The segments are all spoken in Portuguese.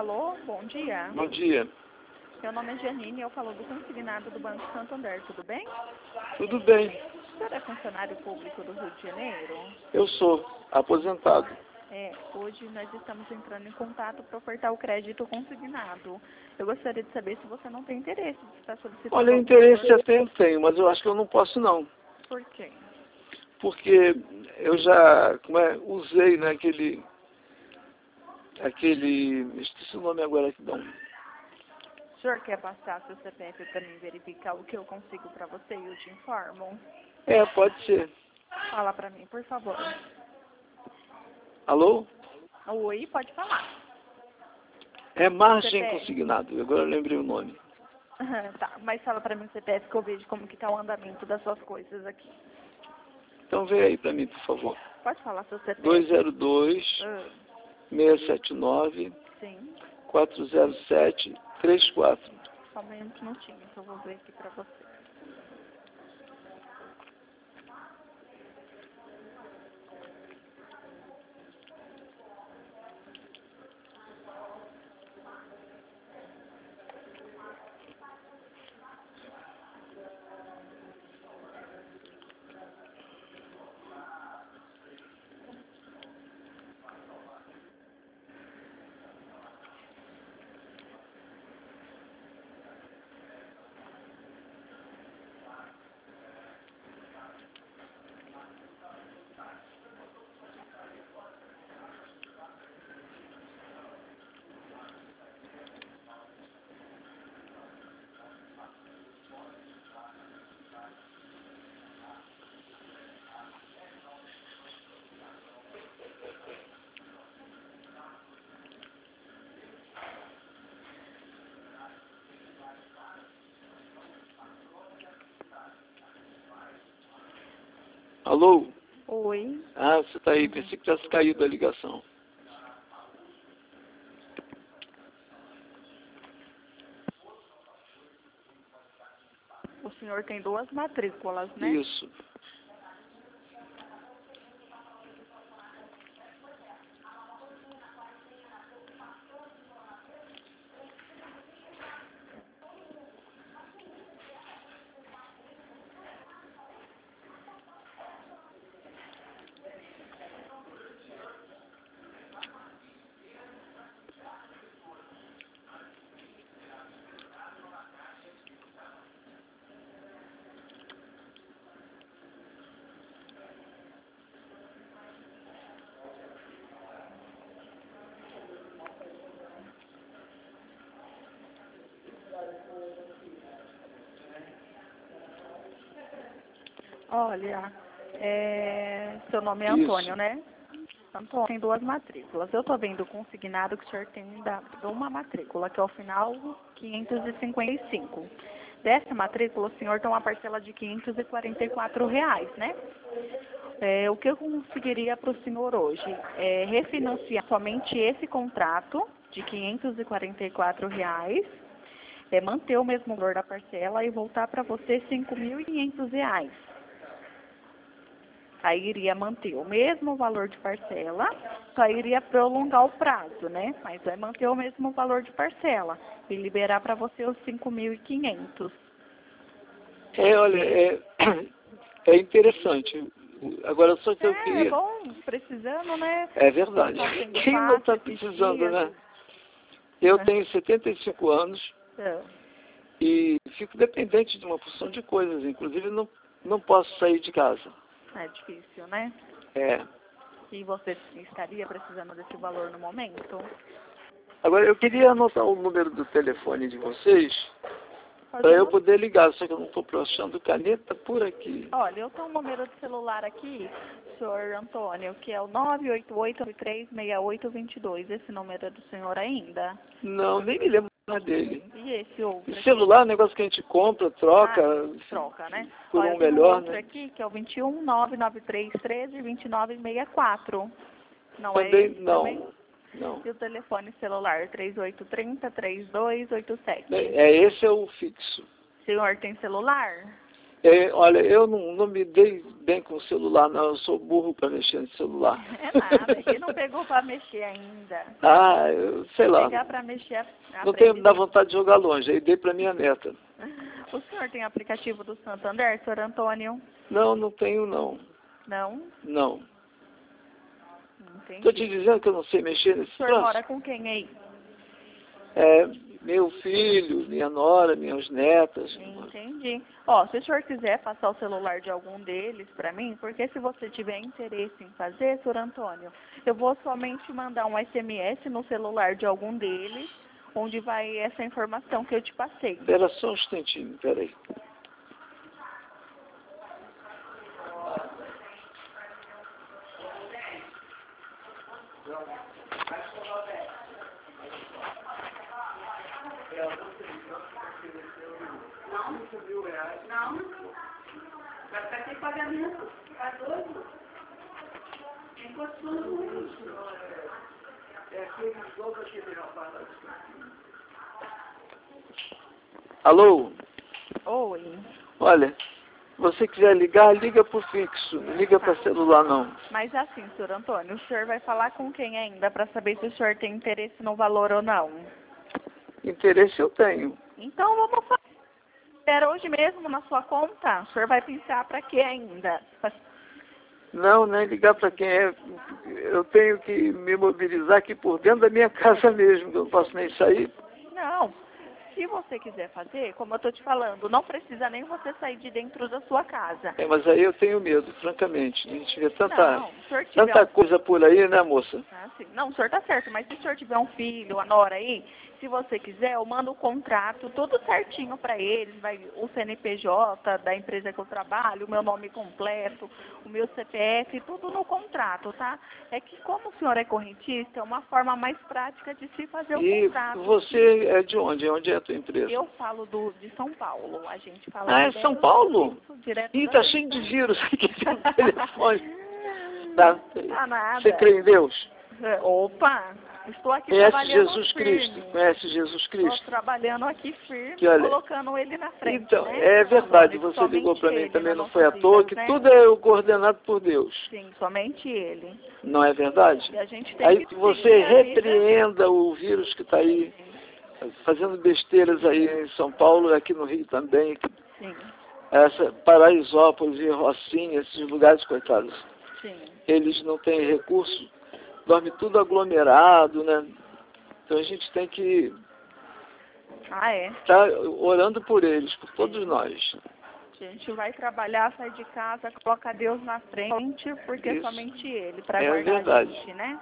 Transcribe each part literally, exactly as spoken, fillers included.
Alô, bom dia. Bom dia. Meu nome é Janine, eu falo do consignado do Banco Santander, tudo bem? Tudo bem. O senhor é funcionário público do Rio de Janeiro? Eu sou aposentado. É, hoje nós estamos entrando em contato para ofertar o crédito consignado. Eu gostaria de saber se você não tem interesse de estar solicitando... Olha, interesse até eu tenho, mas eu acho que eu não posso não. Por quê? Porque eu já como é, usei né, aquele... Aquele... Esqueci o nome agora aqui, não. O senhor quer passar seu C P F para mim verificar o que eu consigo para você e eu te informo? É, pode ser. Fala para mim, por favor. Alô? Oi, pode falar. É margem C P F. consignado, agora eu lembrei o nome. Tá, mas fala para mim o C P F que eu vejo como que tá o andamento das suas coisas aqui. Então vê aí para mim, por favor. Pode falar seu C P F. dois zero dois, Ah, seis sete nove, sim. quatro zero sete, três quatro. Só um minutinho que eu vou ver aqui para você. Alô? Oi. Ah, você está aí. Pensei que tivesse caído a ligação. O senhor tem duas matrículas, né? Isso. Olha, é... seu nome é Isso. Antônio, né? Antônio tem duas matrículas. Eu tô vendo consignado que o senhor tem dado uma matrícula, que é o final quinhentos e cinquenta e cinco. Dessa matrícula, o senhor tem uma parcela de quinhentos e quarenta e quatro reais, né? É, o que eu conseguiria para o senhor hoje é refinanciar somente esse contrato de quinhentos e quarenta e quatro reais, é, manter o mesmo valor da parcela e voltar para você cinco mil e quinhentos reais. Aí iria manter o mesmo valor de parcela, só iria prolongar o prazo, né? Mas vai manter o mesmo valor de parcela e liberar para você os cinco mil e quinhentos. É, olha, é, é interessante. Agora só que eu É, queria... é bom, precisando, né? É verdade. Não tá sendo Quem não está fácil esses precisando, dias. né? Eu Né? tenho setenta e cinco anos É. e fico dependente de uma porção de coisas. Inclusive, não, não posso sair de casa. É difícil, né? É. E você estaria precisando desse valor no momento? Agora, eu queria anotar o número do telefone de vocês Pode para eu anotar. poder ligar, só que eu não estou achando caneta por aqui. Olha, eu tenho um número de celular aqui, senhor Antônio, que é o nove oito oito nove três seis oito dois dois. Esse número é do senhor ainda? Não, nem me lembro mais dele. E esse outro E aqui? celular é um negócio que a gente compra, troca, Ah, troca, né? por Olha, um eu tenho melhor, outro né? aqui, que é o dois um nove nove três um três dois nove seis quatro. Não é Também, esse não, também? não. E o telefone celular três oito três zero três dois oito sete. É, esse é o fixo. O senhor tem celular? É, olha, eu não, não me dei bem com o celular, não. Eu sou burro para mexer no celular. É nada, ele não pegou para mexer ainda. Ah, eu sei lá. Pegar para mexer, Não tenho aprende. dá vontade de jogar longe, aí dei para minha neta. O senhor tem aplicativo do Santander, senhor Antônio? Não, não tenho não. Não? Não. Entendi. Estou te dizendo que eu não sei mexer nesse O senhor troço. mora com quem aí? É, meu filho, minha nora, minhas netas. Entendi. Ó, se o senhor quiser passar o celular de algum deles para mim, porque se você tiver interesse em fazer, senhor Antônio, eu vou somente mandar um S M S no celular de algum deles, onde vai essa informação que eu te passei. Espera só um instantinho, peraí. Não, não. Vai ficar sem pagamento. Tá doido? Tem costume. Alô? Oi. Olha, se você quiser ligar, liga por fixo, não liga para celular não. Mas assim, senhor Antônio, o senhor vai falar com quem ainda para saber se o senhor tem interesse no valor ou não? Interesse eu tenho. Então vamos fazer. Era hoje mesmo na sua conta? O senhor vai pensar para que ainda? Não, nem ligar para quem é. Eu tenho que me mobilizar aqui por dentro da minha casa mesmo, que eu não posso nem sair. Não. Se você quiser fazer, como eu estou te falando, não precisa nem você sair de dentro da sua casa. É, mas aí eu tenho medo, francamente. A gente vê tanta, Não, se o senhor tiver tanta um... coisa por aí, né, moça? Ah, sim. Não, o senhor está certo, mas se o senhor tiver um filho, a nora aí, se você quiser, eu mando o contrato, tudo certinho para eles, vai o C N P J da empresa que eu trabalho, o meu nome completo, o meu C P F, tudo no contrato, tá? É que como o senhor é correntista, é uma forma mais prática de se fazer o E contrato. você é de onde? Onde é a tua empresa? Eu falo do, de São Paulo, a gente fala... Ah, é direto- São Paulo? Isso, direto Ih, da- tá cheio de vírus aqui no telefone. Tá. Tá nada. Você crê em Deus? Opa, estou aqui Conhece trabalhando Jesus firme. Cristo? Conhece Jesus Estou Cristo? trabalhando aqui firme, Que olha, colocando ele na frente, então, né? é verdade, Somente você ligou para mim ele também, nas não foi à nossas toa, vidas, que né? tudo é coordenado por Deus. Sim, somente ele. Não é verdade? E a gente tem Aí que você seguir a vida. repreenda o vírus que está aí, fazendo besteiras aí em São Paulo, aqui no Rio também, Sim, essa Paraisópolis e Rocinha, esses lugares, coitados. sim. Eles não têm recurso, dorme tudo aglomerado, né? Então a gente tem que Ah, é. estar orando por eles, por todos nós. A gente vai trabalhar, sai de casa, coloca Deus na frente, porque é Isso. somente ele para É guardar verdade. a gente, né?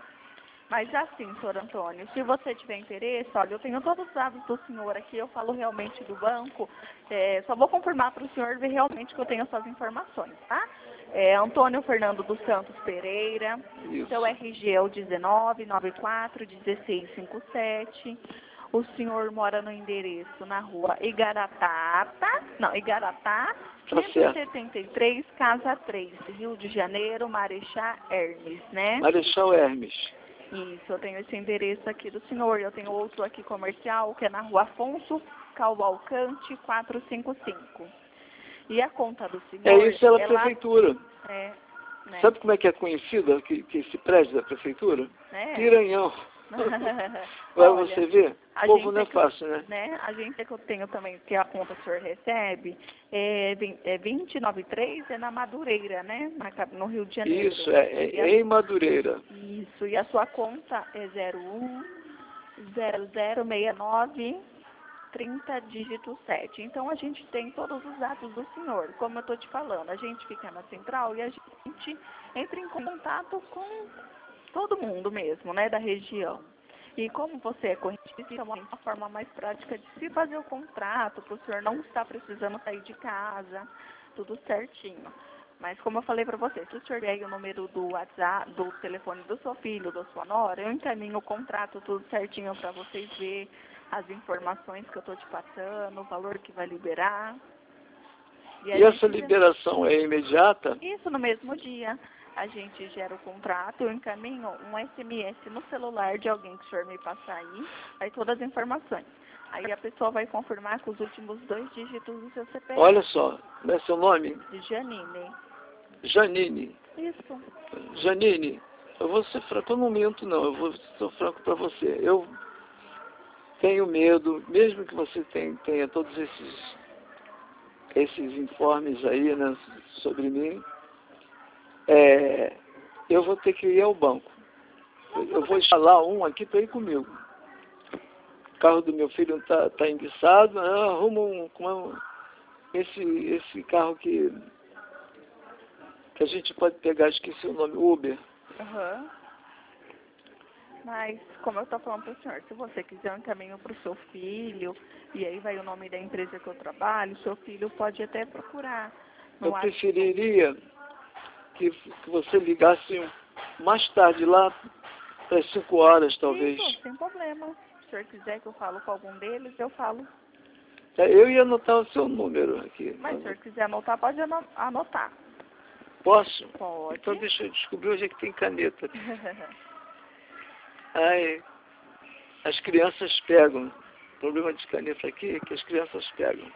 Mas assim, senhor Antônio, se você tiver interesse, olha, eu tenho todos os dados do senhor aqui, eu falo realmente do banco, é, só vou confirmar para o senhor ver realmente que eu tenho essas informações, tá? É Antônio Fernando dos Santos Pereira, Isso. seu R G é o dezenove, noventa e quatro, dezesseis cinquenta e sete, o senhor mora no endereço na rua Igaratá, não, Igaratá, Tá cento e certo. setenta e três, Casa três, Rio de Janeiro, Marechal Hermes, né? Marechal Hermes. Isso, eu tenho esse endereço aqui do senhor, eu tenho outro aqui comercial, que é na rua Afonso Cavalcante quatrocentos e cinquenta e cinco. E a conta do senhor... É isso, é a lá- prefeitura. É, né? Sabe como é que é conhecida que, que esse prédio da prefeitura? É. Piranhão. Vai Olha, você ver? a O povo gente não é é que- fácil, né? né? A gente é que eu tenho também, que a conta que o senhor recebe, é, vin- é vinte e noventa e três, é na Madureira, né? Na cap- no Rio de Janeiro. Isso, é, é, E a- é em Madureira. Isso, e a sua conta é zero um zero zero seis nove trinta dígito sete. Então a gente tem todos os dados do senhor. Como eu estou te falando, a gente fica na central e a gente entra em contato com todo mundo mesmo, né, da região. E como você é correntista, é uma forma mais prática de se fazer o contrato, para o senhor não estar precisando sair de casa, tudo certinho. Mas como eu falei para você, se o senhor der o número do WhatsApp, do telefone do seu filho, da sua nora, eu encaminho o contrato tudo certinho para vocês verem as informações que eu estou te passando, o valor que vai liberar. E a essa gente- liberação é imediata? Isso, no mesmo dia. A gente gera o contrato, eu encaminho um S M S no celular de alguém que o senhor me passar aí, aí todas as informações. Aí a pessoa vai confirmar com os últimos dois dígitos do seu C P F. Olha só, não é seu nome? Janine. Janine. Isso. Janine, eu vou ser franco, eu não minto não, eu vou ser franco para você. Eu tenho medo, mesmo que você tenha, tenha todos esses, esses informes aí, né, sobre mim, é, eu vou ter que ir ao banco. Eu vou instalar um aqui para ir comigo. O carro do meu filho está tá enguiçado, arruma um, um, esse, esse carro que, que a gente pode pegar, esqueci o nome, Uber. Aham. Mas, como eu estou falando para o senhor, se você quiser um caminho para o seu filho, e aí vai o nome da empresa que eu trabalho, seu filho pode até procurar. Eu Não acho- preferiria que, que você ligasse mais tarde lá, para as cinco horas, talvez. Isso, sem problema. Se o senhor quiser que eu falo com algum deles, eu falo. É, eu ia anotar o seu número aqui. Mas se o senhor quiser anotar, pode ano- anotar. Posso? Pode. Então deixa eu descobrir onde é que tem caneta. Ai, as crianças pegam. O problema de caneta aqui é que as crianças pegam.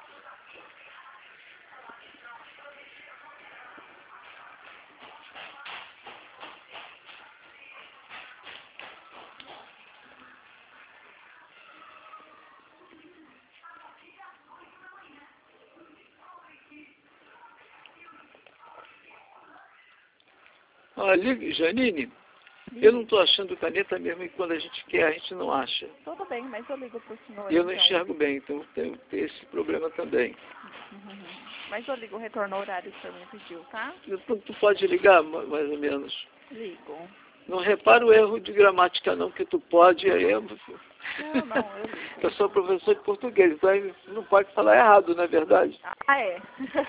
Olha, Janine, eu não estou achando caneta mesmo, e quando a gente quer, a gente não acha. Tudo bem, mas eu ligo para o senhor. E eu não então. enxergo bem, então tenho tenho esse problema também. Uhum. Mas eu ligo o retorno ao horário que o senhor me pediu, tá? Então, tu pode ligar, ma- mais ou menos. Ligo. Não repara o erro de gramática não, que tu pode, aí é... Não, não, eu ligo. Eu sou professor de português, então aí não pode falar errado, não é verdade? Ah, é.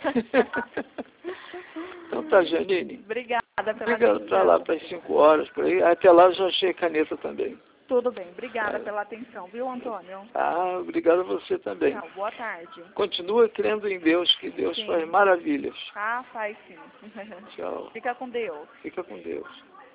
Então tá, Janine. Obrigada pela Liga atenção. pra lá para as cinco horas, por aí. Até lá eu já achei caneta também. Tudo bem, obrigada pela atenção, viu, Antônio? Ah, obrigado a você também. Tchau, boa tarde. Continua crendo em Deus, que Deus Sim. faz maravilhas. Ah, faz sim. Tchau. Fica com Deus. Fica com Deus.